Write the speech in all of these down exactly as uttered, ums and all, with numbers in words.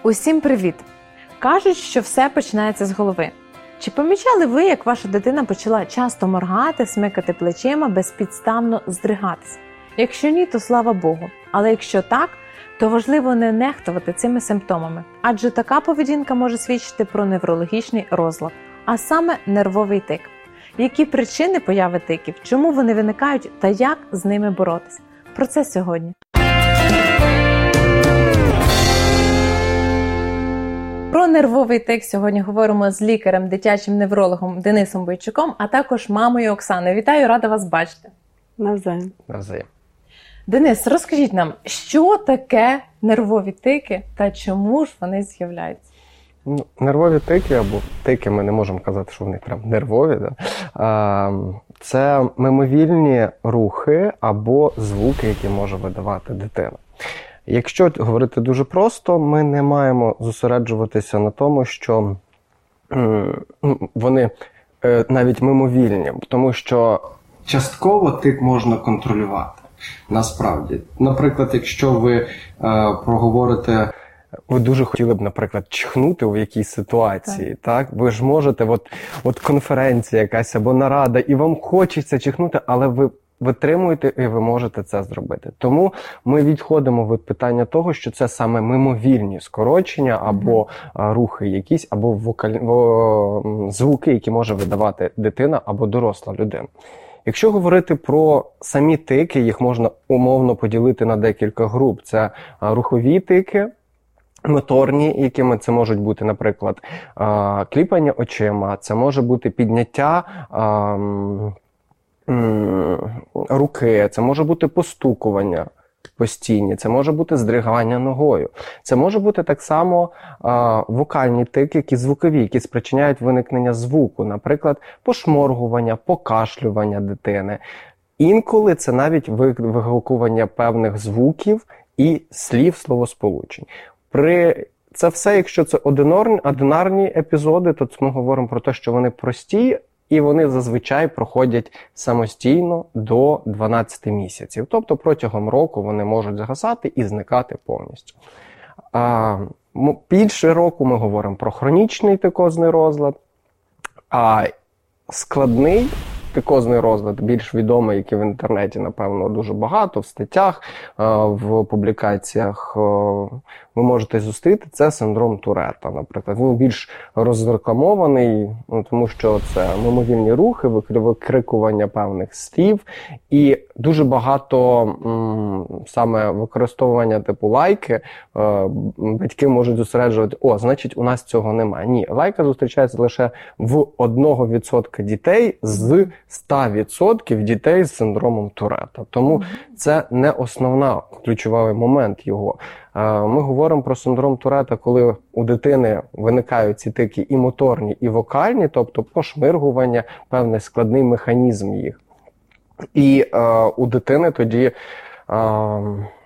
Усім привіт! Кажуть, що все починається з голови. Чи помічали ви, як ваша дитина почала часто моргати, смикати плечима, безпідставно здригатись? Якщо ні, то слава Богу. Але якщо так, то важливо не нехтувати цими симптомами. Адже така поведінка може свідчити про неврологічний розлад, а саме нервовий тик. Які причини появи тиків, чому вони виникають та як з ними боротись? Про це сьогодні. Про нервовий тик сьогодні говоримо з лікарем, дитячим неврологом Денисом Бойчуком, а також мамою Оксаною. Вітаю, рада вас бачити. Навзаєм. Навзаєм. Денис, розкажіть нам, що таке нервові тики та чому ж вони з'являються? Ну, нервові тики, або тики, ми не можемо казати, що вони прям нервові. Да? А, це мимовільні рухи або звуки, які може видавати дитина. Якщо говорити дуже просто, ми не маємо зосереджуватися на тому, що м, вони е, навіть мимовільні, тому що частково тик можна контролювати. Насправді. Наприклад, якщо ви е, проговорите, ви дуже хотіли б, наприклад, чихнути у якійсь ситуації, так? так? Ви ж можете, от, от конференція якась або нарада, і вам хочеться чихнути, але ви витримуєте і ви можете це зробити. Тому ми відходимо від питання того, що це саме мимовільні скорочення або mm-hmm. рухи якісь, або вокаль... звуки, які може видавати дитина або доросла людина. Якщо говорити про самі тики, їх можна умовно поділити на декілька груп. Це рухові тики, моторні, якими це можуть бути, наприклад, кліпання очима, це може бути підняття руки, це може бути постукування постійні, це може бути здригання ногою. Це може бути так само а, вокальні тики, які звукові, які спричиняють виникнення звуку, наприклад, пошморгування, покашлювання дитини. Інколи це навіть вигукування певних звуків і слів словосполучень. При це все, якщо це одинарні, одинарні епізоди, то ми говоримо про те, що вони прості, і вони зазвичай проходять самостійно до дванадцяти місяців. Тобто протягом року вони можуть загасати і зникати повністю. А, більше року ми говоримо про хронічний тикозний розлад, а складний тикозний розлад, більш відомий, який в інтернеті, напевно, дуже багато, в статтях, в публікаціях ви можете зустріти, це синдром Туретта, наприклад. Він більш розрекламований, ну, тому що це мимовільні рухи, викрикування певних слів і дуже багато м, саме використовування типу лайки. Е, батьки можуть зосереджувати, о, значить, у нас цього немає. Ні, лайка зустрічається лише в одного відсотка дітей з ста відсотків дітей з синдромом Туретта. Тому це не основний ключовий момент його. Ми говоримо про синдром Туретта, коли у дитини виникають ці тики і моторні, і вокальні, тобто пошмиргування, певний складний механізм їх. І е, у дитини тоді, е,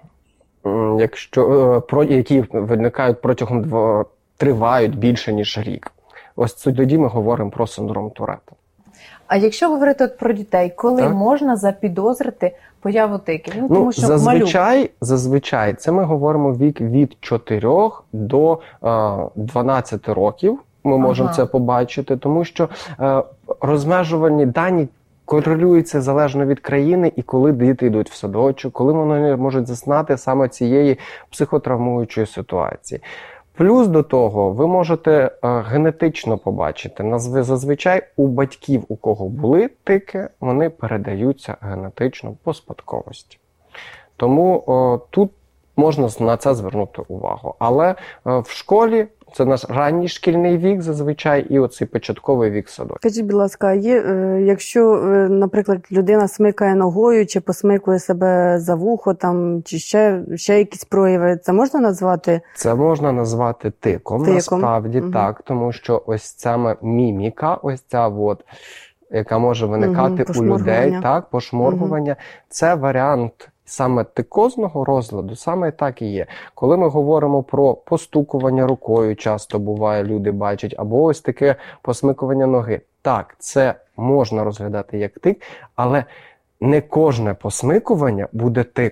якщо, е, про, які виникають протягом дво, тривають більше, ніж рік. Ось тоді ми говоримо про синдром Туретта. А якщо говорити от про дітей, коли так? можна запідозрити появу тиків? Ну, тому ну, що зазвичай, зазвичай, це ми говоримо вік від чотирьох до е, дванадцяти років. Ми ага. можемо це побачити, тому що е, розмежувальні дані корелюються залежно від країни і коли діти йдуть в садочок, коли вони можуть зазнати саме цієї психотравмуючої ситуації. Плюс до того, ви можете е, генетично побачити, зазвичай у батьків, у кого були тики, вони передаються генетично по спадковості. Тому е, тут можна на це звернути увагу. Але е, в школі це наш ранній шкільний вік зазвичай і оцей початковий вік садочку. Скажіть, будь ласка, є, е, якщо, е, наприклад, людина смикає ногою чи посмикує себе за вухо, там, чи ще, ще якісь прояви, це можна назвати? Це можна назвати тиком, тиком. Насправді угу. так, тому що ось ця міміка, ось ця от, яка може виникати угу, у людей, так, пошморгування, угу. це варіант саме тикозного розладу, саме так і є. Коли ми говоримо про постукування рукою, часто буває, люди бачать, або ось таке посмикування ноги. Так, це можна розглядати як тик, але не кожне посмикування буде тиком.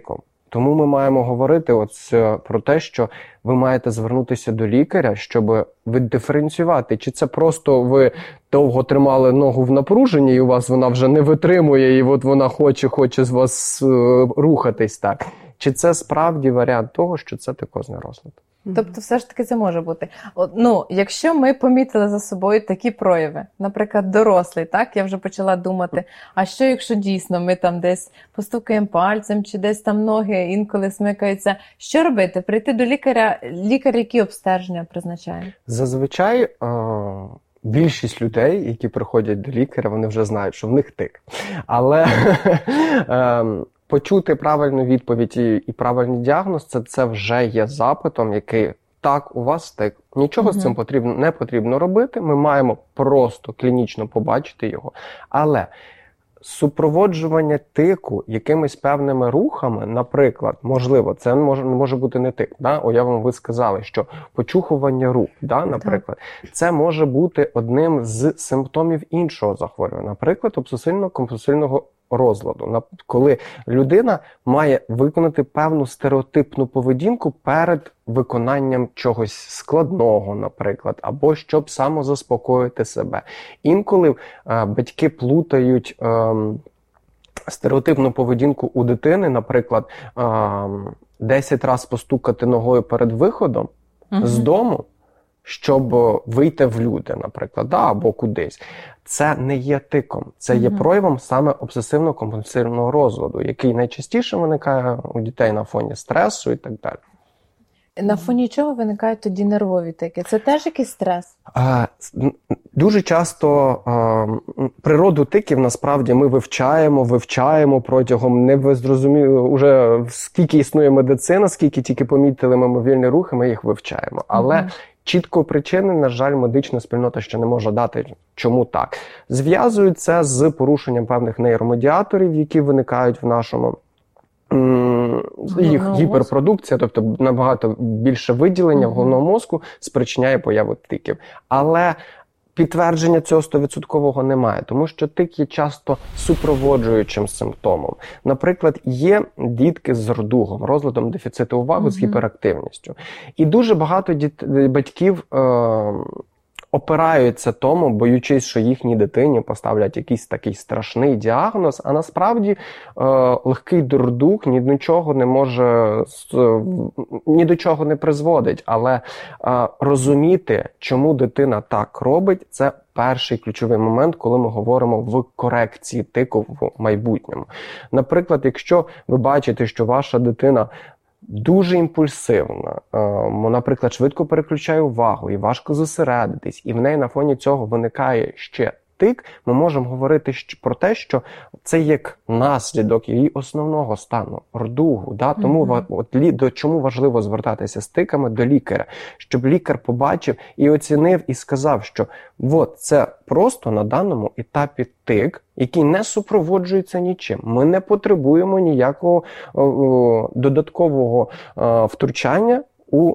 Тому ми маємо говорити от про те, що ви маєте звернутися до лікаря, щоб віддиференціювати, чи це просто ви довго тримали ногу в напруженні, і у вас вона вже не витримує, і от вона хоче, хоче з вас рухатись так. Чи це справді варіант того, що це тикозний розлад? Тобто все ж таки це може бути. От, ну, якщо ми помітили за собою такі прояви, наприклад, дорослий, так, я вже почала думати, а що якщо дійсно ми там десь постукаємо пальцем, чи десь там ноги інколи смикаються, що робити? Прийти до лікаря, лікар які обстеження призначає? Зазвичай е- більшість людей, які приходять до лікаря, вони вже знають, що в них тик. Але е- почути правильну відповідь і, і правильний діагноз, це, це вже є запитом, який так, у вас тик. Нічого uh-huh. з цим потрібно, не потрібно робити, ми маємо просто клінічно побачити його. Але супроводжування тику якимись певними рухами, наприклад, можливо, це може, може бути не тик. Да? Уявимо, ви сказали, що почухування рук, да, наприклад, uh-huh. це може бути одним з симптомів іншого захворювання, наприклад, обсесивно-компульсивного розладу, коли людина має виконати певну стереотипну поведінку перед виконанням чогось складного, наприклад, або щоб самозаспокоїти себе. Інколи е, батьки плутають е, стереотипну поведінку у дитини, наприклад, е, десять разів постукати ногою перед виходом угу. з дому, щоб вийти в люди, наприклад, да, або кудись. Це не є тиком, це є угу. проявом саме обсесивно-компульсивного розладу, який найчастіше виникає у дітей на фоні стресу і так далі. На фоні чого виникають тоді нервові тики? Це теж якийсь стрес? А, дуже часто а, природу тиків насправді ми вивчаємо, вивчаємо протягом не зрозуміло, уже скільки існує медицина, скільки тільки помітили мимовільні рухи, ми їх вивчаємо. Але угу. чітко причини, на жаль, медична спільнота ще не може дати, чому так. Зв'язують це з порушенням певних нейромедіаторів, які виникають в нашому їх гіперпродукція, тобто набагато більше виділення в головному мозку спричиняє появу тиків. Але підтвердження цього сто відсотків немає, тому що тик є часто супроводжуючим симптомом. Наприклад, є дітки з рдугом, розладом дефіциту уваги mm-hmm. з гіперактивністю. І дуже багато діт... батьків е... опираються тому, боючись, що їхній дитині поставлять якийсь такий страшний діагноз, а насправді е, легкий дурдух ні до чого не може, ні до чого не призводить. Але е, розуміти, чому дитина так робить, це перший ключовий момент, коли ми говоримо в корекції тику в майбутньому. Наприклад, якщо ви бачите, що ваша дитина дуже імпульсивна, наприклад, швидко переключає увагу і важко зосередитись, і в неї на фоні цього виникає ще тик, ми можемо говорити про те, що це як наслідок її основного стану – рдугу. Да? Тому mm-hmm. от, до чому важливо звертатися з тиками до лікаря, щоб лікар побачив і оцінив, і сказав, що от це просто на даному етапі тик, який не супроводжується нічим. Ми не потребуємо ніякого о, о, додаткового о, втручання у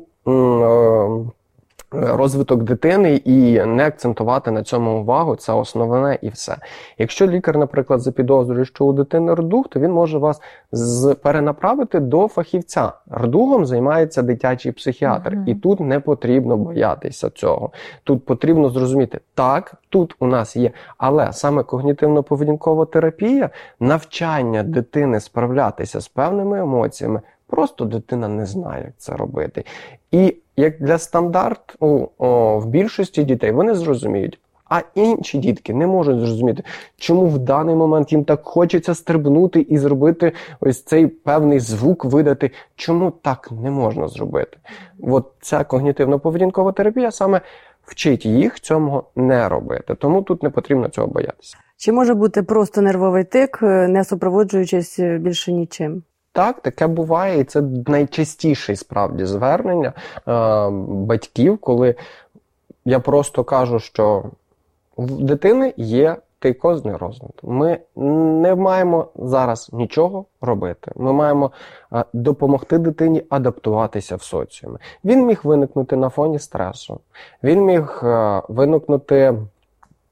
о, розвиток дитини і не акцентувати на цьому увагу, це основне і все. Якщо лікар, наприклад, запідозрює, що у дитини рдуг, то він може вас з... перенаправити до фахівця. Рдугом займається дитячий психіатр, uh-huh. і тут не потрібно боятися цього. Тут потрібно зрозуміти, так, тут у нас є, але саме когнітивно-поведінкова терапія, навчання дитини справлятися з певними емоціями, просто дитина не знає, як це робити. І як для стандарту о, в більшості дітей вони зрозуміють, а інші дітки не можуть зрозуміти, чому в даний момент їм так хочеться стрибнути і зробити ось цей певний звук видати. Чому так не можна зробити? От ця когнітивно-поведінкова терапія саме вчить їх цьому не робити. Тому тут не потрібно цього боятися. Чи може бути просто нервовий тик, не супроводжуючись більше нічим? Так, таке буває, і це найчастіше справді звернення е, батьків, коли я просто кажу, що в дитини є тикозний розлад. Ми не маємо зараз нічого робити. Ми маємо е, допомогти дитині адаптуватися в соціумі. Він міг виникнути на фоні стресу. Він міг е, виникнути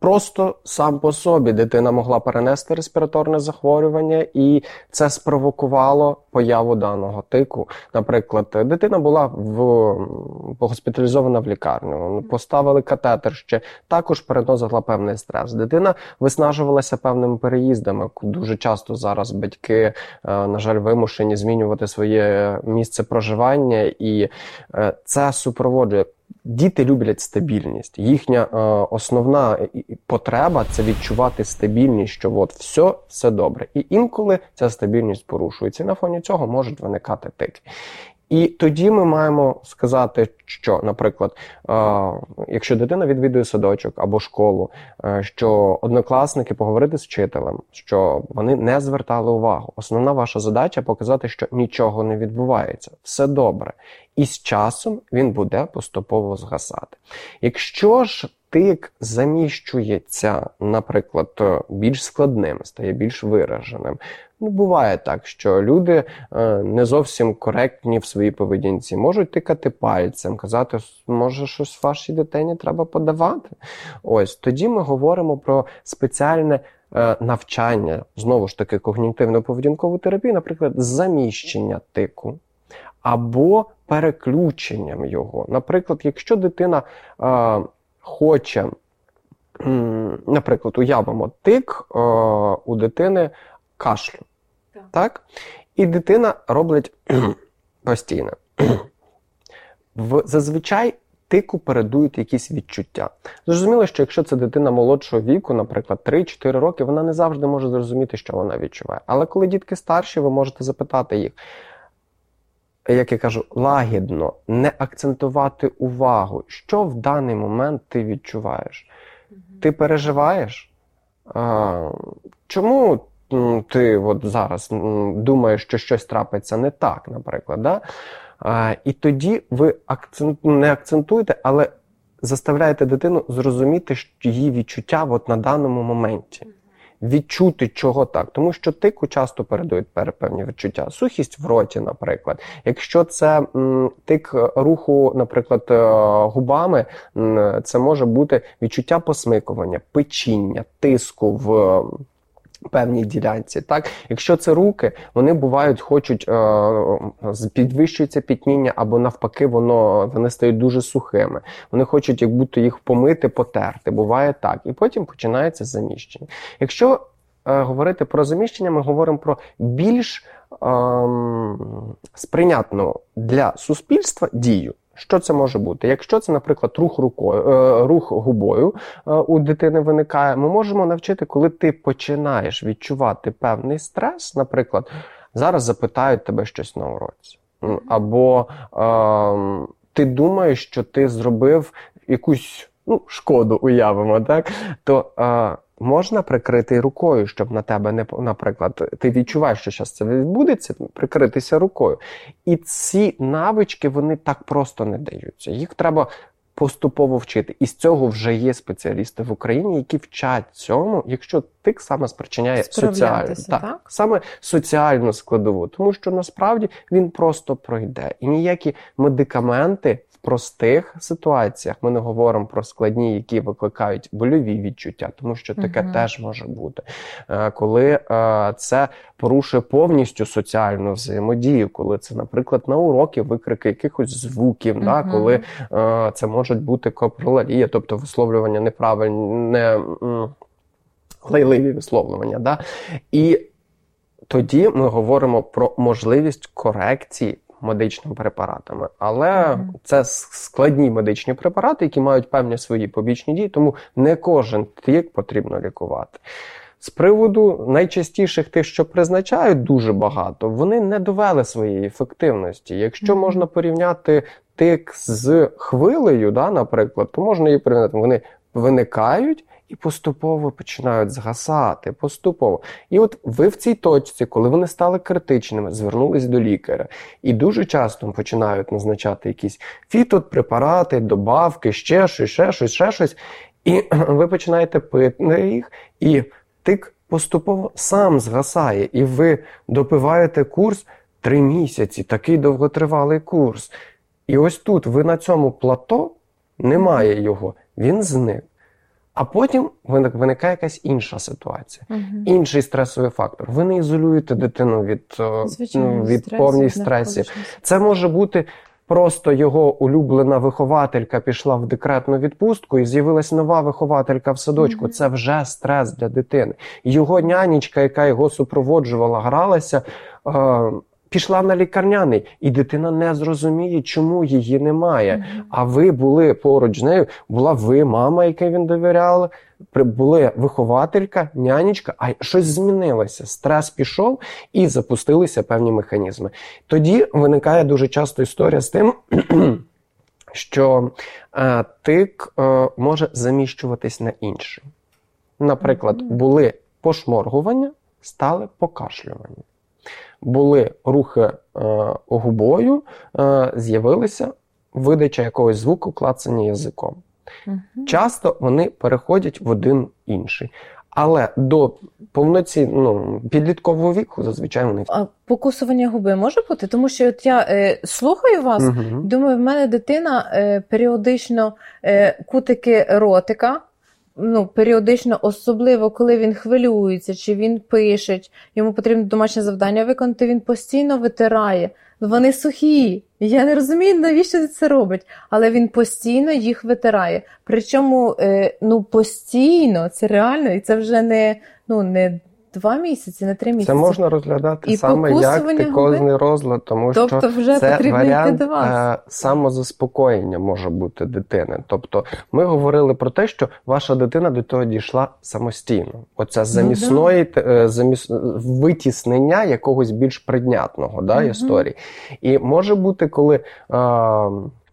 просто сам по собі дитина могла перенести респіраторне захворювання, і це спровокувало появу даного тику. Наприклад, дитина була в, госпіталізована в лікарню, поставили катетер ще, також переносила певний стрес. Дитина виснажувалася певними переїздами. Дуже часто зараз батьки, на жаль, вимушені змінювати своє місце проживання, і це супроводжує. Діти люблять стабільність. Їхня е, основна потреба – це відчувати стабільність, що от все, все добре. І інколи ця стабільність порушується. І на фоні цього можуть виникати тики. І тоді ми маємо сказати, що, наприклад, е, якщо дитина відвідує садочок або школу, е, що однокласники поговорити з вчителем, що вони не звертали увагу. Основна ваша задача – показати, що нічого не відбувається, все добре. І з часом він буде поступово згасати. Якщо ж тик заміщується, наприклад, більш складним, стає більш вираженим, ну, буває так, що люди е, не зовсім коректні в своїй поведінці, можуть тикати пальцем, казати, може щось вашій дитині треба подавати. Ось, тоді ми говоримо про спеціальне е, навчання, знову ж таки, когнітивно-поведінкову терапію, наприклад, заміщення тику або переключенням його. Наприклад, якщо дитина е, хоче, м, наприклад, уявимо тик е, у дитини кашлю. Так. так? І дитина робить постійно. В, зазвичай тику передують якісь відчуття. Зрозуміло, що якщо це дитина молодшого віку, наприклад, три-чотири роки, вона не завжди може зрозуміти, що вона відчуває. Але коли дітки старші, ви можете запитати їх, як я кажу, лагідно, не акцентувати увагу, що в даний момент ти відчуваєш. Mm-hmm. Ти переживаєш? А, чому ти от зараз думаєш, що щось трапиться не так, наприклад, да? А, і тоді ви акцент, не акцентуєте, але заставляєте дитину зрозуміти, що її відчуття от на даному моменті. Відчути, чого так. Тому що тику часто передають певні відчуття. Сухість в роті, наприклад. Якщо це м, тик руху, наприклад, губами, м, це може бути відчуття посмикування, печіння, тиску в певній ділянці. Так? Якщо це руки, вони бувають, хочуть, е, підвищується пітніння, або навпаки, воно, вони стають дуже сухими. Вони хочуть, як будто їх помити, потерти. Буває так. І потім починається заміщення. Якщо е, говорити про заміщення, ми говоримо про більш е, сприйнятну для суспільства дію. Що це може бути? Якщо це, наприклад, рух рукою, рух губою у дитини виникає, ми можемо навчити, коли ти починаєш відчувати певний стрес, наприклад, зараз запитають тебе щось на уроці. Або е, ти думаєш, що ти зробив якусь, ну, шкоду, уявимо, так? То е, можна прикрити рукою, щоб на тебе не, наприклад, ти відчуваєш, що зараз це відбудеться, прикритися рукою. І ці навички, вони так просто не даються. Їх треба поступово вчити. І з цього вже є спеціалісти в Україні, які вчать цьому, якщо тик саме спричиняє соціальну, так, так? саме соціальну складову. Тому що насправді він просто пройде. І ніякі медикаменти в простих ситуаціях, ми не говоримо про складні, які викликають больові відчуття, тому що таке угу. теж може бути. Коли це порушує повністю соціальну взаємодію, коли це, наприклад, на уроки викрики якихось звуків, угу. да, коли це можуть бути копролалія, тобто висловлювання неправильне, лайливі висловлювання. Да? І тоді ми говоримо про можливість корекції медичними препаратами. Але mm-hmm. це складні медичні препарати, які мають певні свої побічні дії, тому не кожен тик потрібно лікувати. З приводу найчастіших тих, що призначають дуже багато, вони не довели своєї ефективності. Якщо mm-hmm. можна порівняти тик з хвилею, да, наприклад, то можна її порівняти. Вони виникають і поступово починають згасати, поступово. І от ви в цій точці, коли вони стали критичними, звернулись до лікаря. І дуже часто починають назначати якісь фітопрепарати, добавки, ще щось, ще щось, ще щось. І ви починаєте пити їх, і тик поступово сам згасає. І ви допиваєте курс три місяці, такий довготривалий курс. І ось тут ви на цьому плато, немає його, він зник. А потім виникає якась інша ситуація, угу. інший стресовий фактор. Ви не ізолюєте дитину від, Звичайно, від стресів, повних стресів. Це може бути просто його улюблена вихователька пішла в декретну відпустку і з'явилась нова вихователька в садочку. Угу. Це вже стрес для дитини. Його нянечка, яка його супроводжувала, гралася, е- пішла на лікарняний, і дитина не зрозуміє, чому її немає. Mm-hmm. А ви були поруч з нею, була ви, мама, якій він довіряла, були вихователька, нянечка, а щось змінилося. Стрес пішов і запустилися певні механізми. Тоді виникає дуже часто історія з тим, що е, тик е, може заміщуватись на інший. Наприклад, mm-hmm. були пошморгування, стали покашлювання. Були рухи е, губою, е, з'явилися видача якогось звуку, клацання язиком. Uh-huh. Часто вони переходять в один інший. Але до повноцінного ну, підліткового віку зазвичай вони... А покусування губи може бути? Тому що от я е, слухаю вас, uh-huh. думаю, в мене дитина е, періодично е, кутики ротика, ну, періодично, особливо, коли він хвилюється, чи він пише, йому потрібно домашнє завдання виконати, він постійно витирає. Вони сухі. Я не розумію, навіщо це робить, але він постійно їх витирає. Причому, ну, постійно, це реально, і це вже не, ну, не два місяці, не три місяці. Це можна розглядати і саме як тикозний розлад, тому тобто що вже це варіант е, самозаспокоєння може бути дитини. Тобто ми говорили про те, що ваша дитина до того дійшла самостійно. Оце замісної, ну, да. заміс... витіснення якогось більш прийнятного, да, угу. історії. І може бути, коли... Е,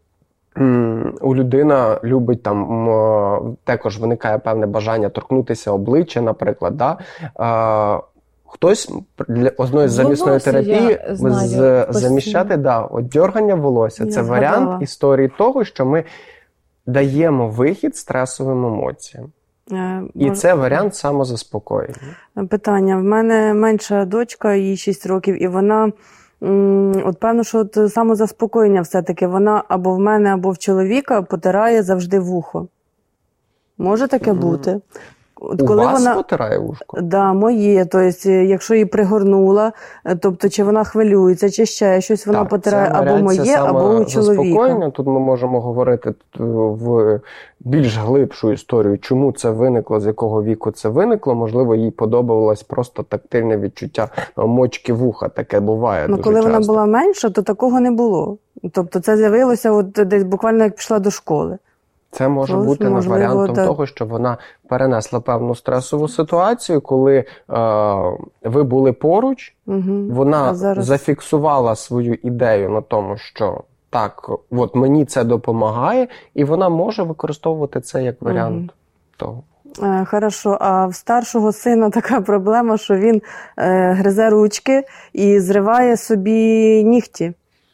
у людина любить там, також виникає певне бажання торкнутися обличчя, наприклад, да? А, хтось для одної з замісної терапії знаю, заміщати да, от дьоргання волосся. Я Це згадала. Варіант історії того, що ми даємо вихід стресовим емоціям. Е, І бо... це варіант самозаспокоєння. Питання. В мене менша дочка, їй шість років, і вона... От певно, що от самозаспокоєння все-таки вона або в мене, або в чоловіка потирає завжди вухо. Може таке бути? От, У коли вас вона... потирає вушко? Так, да, моє. Тобто, якщо її пригорнула, тобто, чи вона хвилюється, чи ще щось, вона так, потирає або моє, або у чоловіка. Тут ми можемо говорити в більш глибшу історію, чому це виникло, з якого віку це виникло. Можливо, їй подобалось просто тактильне відчуття мочки вуха. Таке буває ну, дуже коли часто. Коли вона була менша, то такого не було. Тобто, це з'явилося от десь буквально як пішла до школи. Це може Тож, бути можливо, варіантом так. того, що вона перенесла певну стресову ситуацію, коли е, ви були поруч, угу. вона зараз... зафіксувала свою ідею на тому, що так, от мені це допомагає, і вона може використовувати це як варіант угу. того. Е, хорошо, а в старшого сина така проблема, що він е, гризе ручки і зриває собі нігті.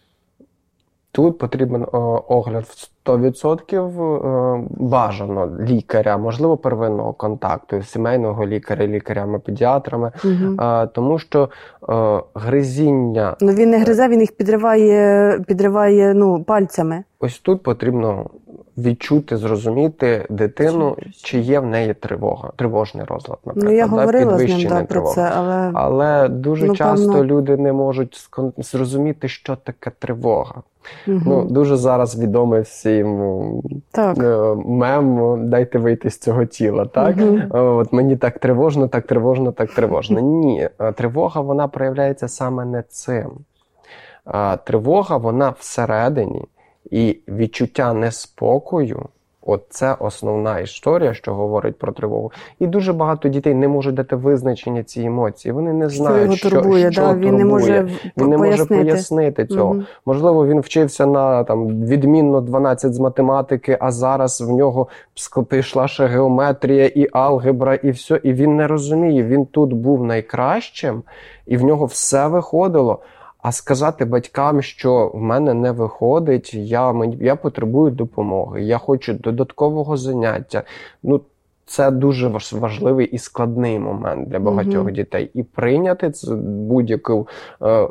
Тут потрібен о, огляд в сто відсотків е, бажано лікаря, можливо, первинного контакту, сімейного лікаря, лікарями-педіатрами, угу. е, тому що е, гризіння... Ну він не гризе, він їх підриває, підриває ну, пальцями. Ось тут потрібно відчути, зрозуміти дитину, чи є в неї тривога, тривожний розлад, наприклад. Ну, я говорила з ним так, про це, але... Але дуже ну, часто певно... люди не можуть зрозуміти, що таке тривога. Угу. Ну, дуже зараз відомий всім так. мем «дайте вийти з цього тіла». Так? Угу. От мені так тривожно, так тривожно, так тривожно. Ні, тривога, вона проявляється саме не цим. Тривога, вона всередині. І відчуття неспокою, от це основна історія, що говорить про тривогу. І дуже багато дітей не можуть дати визначення цій емоції. Вони не знають, що, що, турбує, що да? турбує. Він не може, він не може пояснити цього. Угу. Можливо, він вчився на там, відмінно дванадцять з математики, а зараз в нього пішла ще геометрія і алгебра, і все. І він не розуміє, він тут був найкращим, і в нього все виходило. А сказати батькам, що в мене не виходить, я, я потребую допомоги, я хочу додаткового заняття. Ну, це дуже важливий і складний момент для багатьох mm-hmm. дітей. І прийняти будь-яку е,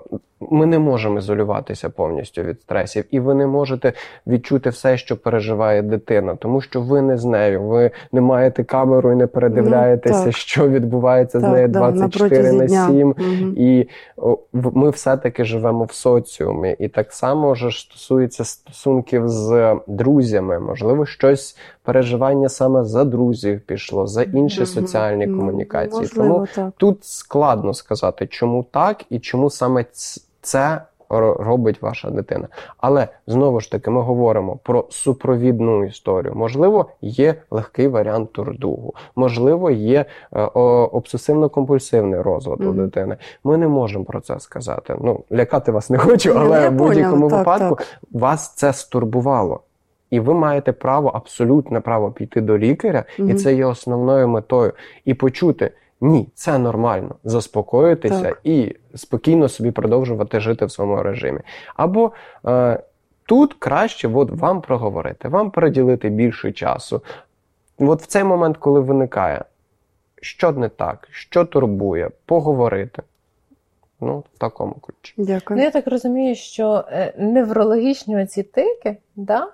ми не можемо ізолюватися повністю від стресів, і ви не можете відчути все, що переживає дитина, тому що ви не з нею, ви не маєте камеру і не передивляєтеся, ну, що відбувається так, з нею да, двадцять чотири на сім, угу. і о, ми все-таки живемо в соціумі, і так само ж стосується стосунків з друзями, можливо, щось переживання саме за друзів пішло, за інші угу. соціальні комунікації. Можливо, тому так. тут складно сказати, чому так і чому саме це робить ваша дитина. Але, знову ж таки, ми говоримо про супровідну історію. Можливо, є легкий варіант турдугу. Можливо, є е, обсесивно-компульсивний розлад mm-hmm. у дитини. Ми не можемо про це сказати. Ну, лякати вас не хочу, але я в будь-якому поняла. випадку так, так. вас це стурбувало. І ви маєте право, абсолютне право піти до лікаря, mm-hmm. і це є основною метою. І почути, ні, це нормально, заспокоїтися так. і спокійно собі продовжувати жити в своєму режимі. Або е, тут краще от, вам проговорити, вам приділити більше часу. От в цей момент, коли виникає, що не так, що турбує, поговорити. Ну, в такому ключі. Дякую. Ну, я так розумію, що неврологічні оці тики, да,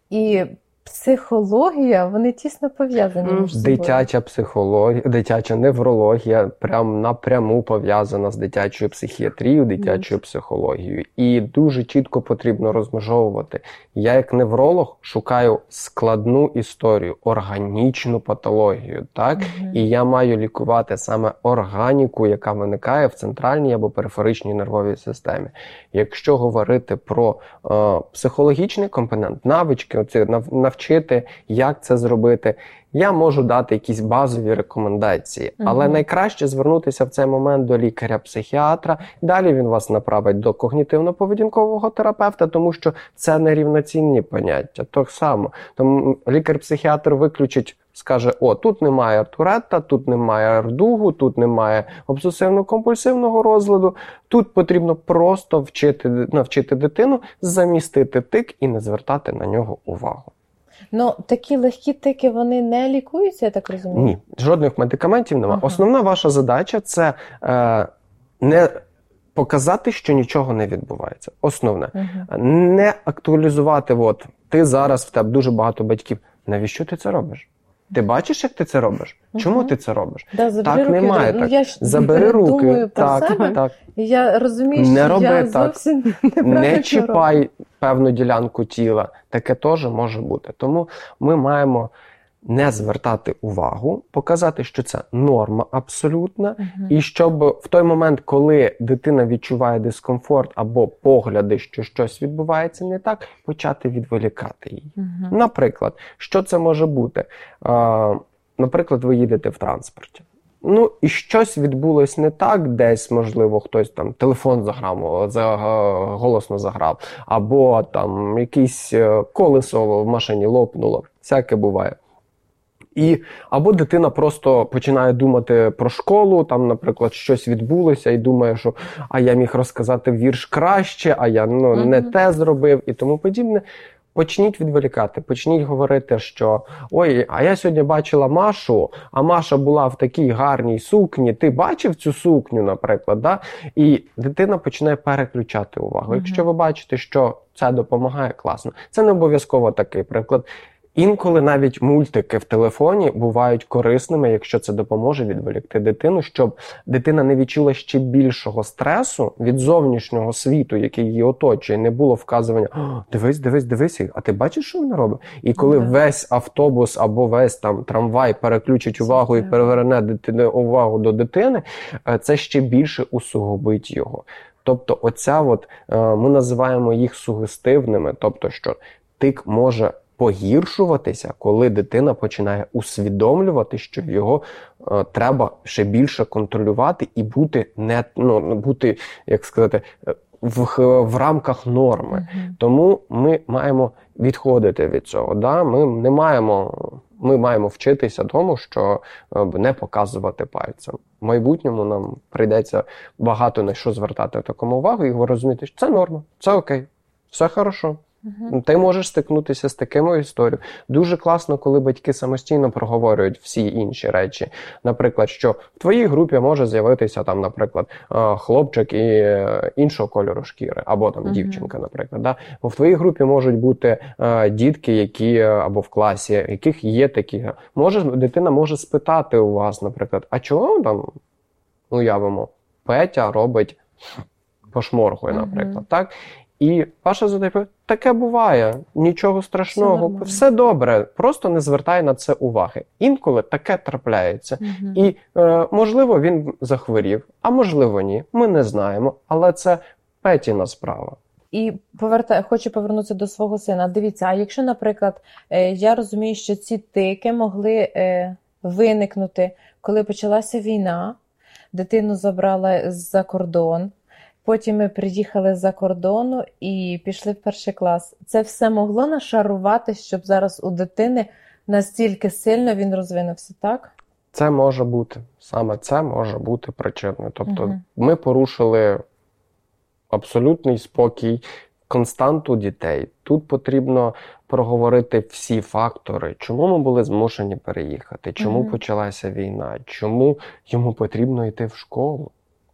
і психологія, вони тісно пов'язані між собою. Дитяча психологія, дитяча неврологія прям напряму пов'язана з дитячою психіатрією, дитячою психологією. І дуже чітко потрібно розмежовувати. Я як невролог шукаю складну історію, органічну патологію, так? Угу. І я маю лікувати саме органіку, яка виникає в центральній або периферичній нервовій системі. Якщо говорити про е, психологічний компонент, навички, оці, нав, навчити, як це зробити, я можу дати якісь базові рекомендації. Uh-huh. Але найкраще звернутися в цей момент до лікаря-психіатра. Далі він вас направить до когнітивно-поведінкового терапевта, тому що це нерівноцінні поняття. Так само. Тому лікар-психіатр виключить, скаже, о, тут немає Туретта, тут немає РДУГу, тут немає обсесивно-компульсивного розладу. Тут потрібно просто вчити, навчити дитину замістити тик і не звертати на нього увагу. Ну, такі легкі тики, вони не лікуються, я так розумію? Ні, жодних медикаментів немає. Ага. Основна ваша задача – це е, не показати, що нічого не відбувається. Основне. Ага. Не актуалізувати, от, ти зараз, в тебе дуже багато батьків. Навіщо ти це робиш? Ти бачиш, як ти це робиш? Чому uh-huh. ти це робиш? Да, так руки, немає. Ну, так. я ж забери руки. думаю про так, себе. Так. Я розумію, не що роби я так. зовсім неправильно Не чіпай роблю. певну ділянку тіла. Таке теж може бути. Тому ми маємо не звертати увагу, показати, що це норма абсолютна, uh-huh. і щоб в той момент, коли дитина відчуває дискомфорт або погляди, що щось відбувається не так, почати відволікати її. Uh-huh. Наприклад, що це може бути? А, наприклад, ви їдете в транспорті. Ну, і щось відбулось не так, десь, можливо, хтось там телефон заграв, за, голосно заграв, або там якесь колесо в машині лопнуло. Всяке буває. І або дитина просто починає думати про школу, там, наприклад, щось відбулося і думає, що а я міг розказати вірш краще, а я ну, не uh-huh. те зробив і тому подібне. Почніть відволікати, почніть говорити, що ой, а я сьогодні бачила Машу, а Маша була в такій гарній сукні, ти бачив цю сукню, наприклад, да? І дитина починає переключати увагу. Uh-huh. Якщо ви бачите, що це допомагає, класно. Це не обов'язково такий приклад. Інколи навіть мультики в телефоні бувають корисними, якщо це допоможе відволікти дитину, щоб дитина не відчула ще більшого стресу від зовнішнього світу, який її оточує. Не було вказування, дивись, дивись, дивись, а ти бачиш, що вона робить? І коли mm-hmm. весь автобус або весь там трамвай переключить увагу mm-hmm. і переверне дитини, увагу до дитини, це ще більше усугубить його. Тобто оця от, ми називаємо їх сугестивними, тобто що тик може погіршуватися, коли дитина починає усвідомлювати, що його е, треба ще більше контролювати і бути, не, ну, бути, як сказати, в, в рамках норми. Mm-hmm. Тому ми маємо відходити від цього. Да? Ми не маємо, ми маємо вчитися тому, що е, не показувати пальцем. В майбутньому нам прийдеться багато на що звертати в такому увагу і розуміти, що це норма, це окей, все хорошо. Угу. Ти можеш стикнутися з такими історіями. Дуже класно, коли батьки самостійно проговорюють всі інші речі. Наприклад, що в твоїй групі може з'явитися, там, наприклад, хлопчик і іншого кольору шкіри, або там угу. дівчинка, наприклад. Да? В твоїй групі можуть бути дітки, які, або в класі, яких є такі. Може, дитина може спитати у вас, наприклад, а чого там, уявимо, Петя робить пошморгує, наприклад, угу. так? І ваша задача, таке буває, нічого страшного, все, все добре, просто не звертай на це уваги. Інколи таке трапляється. Угу. І, е, можливо, він захворів, а можливо, ні, ми не знаємо, але це Петіна справа. І поверта... хочу повернутися до свого сина. Дивіться, а якщо, наприклад, е, я розумію, що ці тики могли е, виникнути, коли почалася війна, дитину забрали з-за кордон, потім ми приїхали з-за кордону і пішли в перший клас. Це все могло нашарувати, щоб зараз у дитини настільки сильно він розвинувся, так? Це може бути. Саме це може бути причиною. Тобто угу. ми порушили абсолютний спокій, константу дітей. Тут потрібно проговорити всі фактори, чому ми були змушені переїхати, чому угу. почалася війна, чому йому потрібно йти в школу.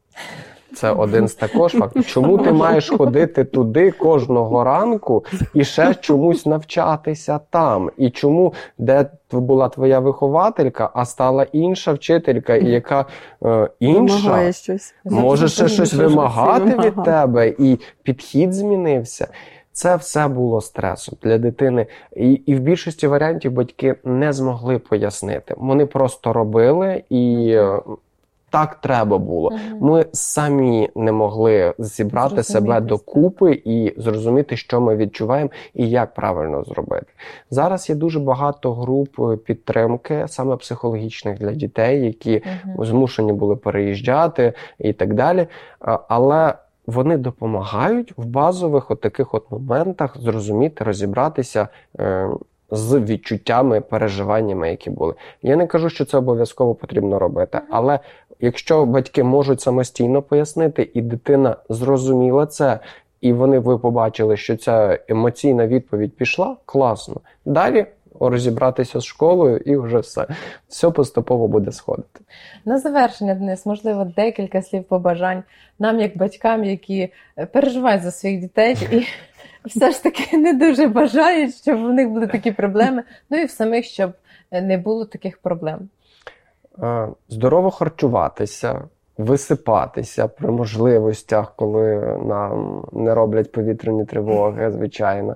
Це один з також фактів. Чому ти маєш ходити туди кожного ранку і ще чомусь навчатися там? І чому, де була твоя вихователька, а стала інша вчителька, і яка е, інша щось. може ще щось вимагати від тебе, і підхід змінився. Це все було стресом для дитини. І, і в більшості варіантів батьки не змогли пояснити. Вони просто робили і... Так треба було. Угу. Ми самі не могли зібрати зрозуміти себе докупи і зрозуміти, що ми відчуваємо і як правильно зробити. Зараз є дуже багато груп підтримки, саме психологічних для дітей, які угу. змушені були переїжджати і так далі. Але вони допомагають в базових от таких от моментах зрозуміти, розібратися з відчуттями, переживаннями, які були. Я не кажу, що це обов'язково потрібно робити, але якщо батьки можуть самостійно пояснити, і дитина зрозуміла це, і вони ви побачили, що ця емоційна відповідь пішла, класно. Далі розібратися з школою і вже все. Все поступово буде сходити. На завершення, Денис, можливо, декілька слів побажань нам, як батькам, які переживають за своїх дітей і все ж таки не дуже бажають, щоб у них були такі проблеми, ну і в самих, щоб не було таких проблем. Здорово харчуватися, висипатися при можливостях, коли нам не роблять повітряні тривоги, звичайно.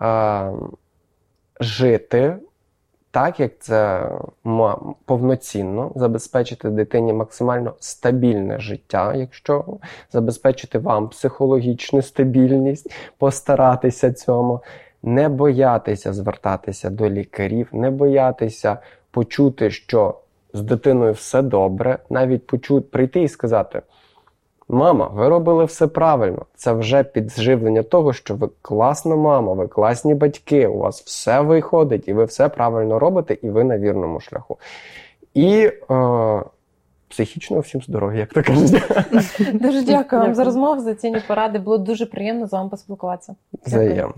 Жити так, як це повноцінно, забезпечити дитині максимально стабільне життя, якщо забезпечити вам психологічну стабільність, постаратися цьому, не боятися звертатися до лікарів, не боятися почути, що з дитиною все добре, навіть почути, прийти і сказати: «Мама, ви робили все правильно». Це вже підживлення того, що ви класна мама, ви класні батьки, у вас все виходить, і ви все правильно робите, і ви на вірному шляху. І е, психічно всім здоров'я, як то кажуть. Дуже дякую вам за розмову, за цінні поради. Було дуже приємно з вами поспілкуватися. Взаємно.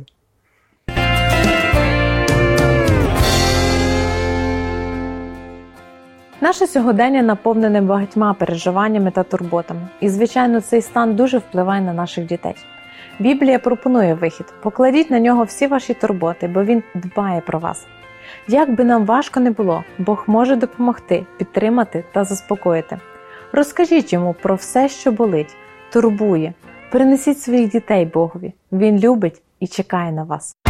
Наше сьогодення наповнене багатьма переживаннями та турботами. І, звичайно, цей стан дуже впливає на наших дітей. Біблія пропонує вихід. Покладіть на нього всі ваші турботи, бо він дбає про вас. Як би нам важко не було, Бог може допомогти, підтримати та заспокоїти. Розкажіть йому про все, що болить, турбує. Перенесіть своїх дітей Богові. Він любить і чекає на вас.